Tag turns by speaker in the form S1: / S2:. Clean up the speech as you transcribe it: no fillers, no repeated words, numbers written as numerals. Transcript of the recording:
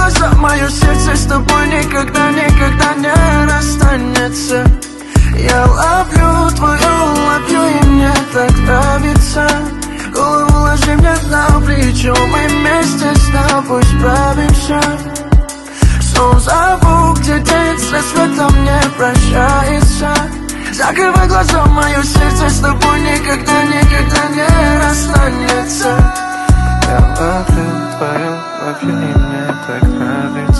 S1: глаза, мое сердце с тобой никогда, никогда не расстанется. Я ловлю твою лапью, и мне так нравится. Голову ложи мне на плечо, мы вместе с тобой справимся. Сон зову, где день с рассветом не прощается. Закрывай глаза, мое сердце с тобой никогда, никогда не расстанется. Я ловлю твою лапью, и мне так нравится.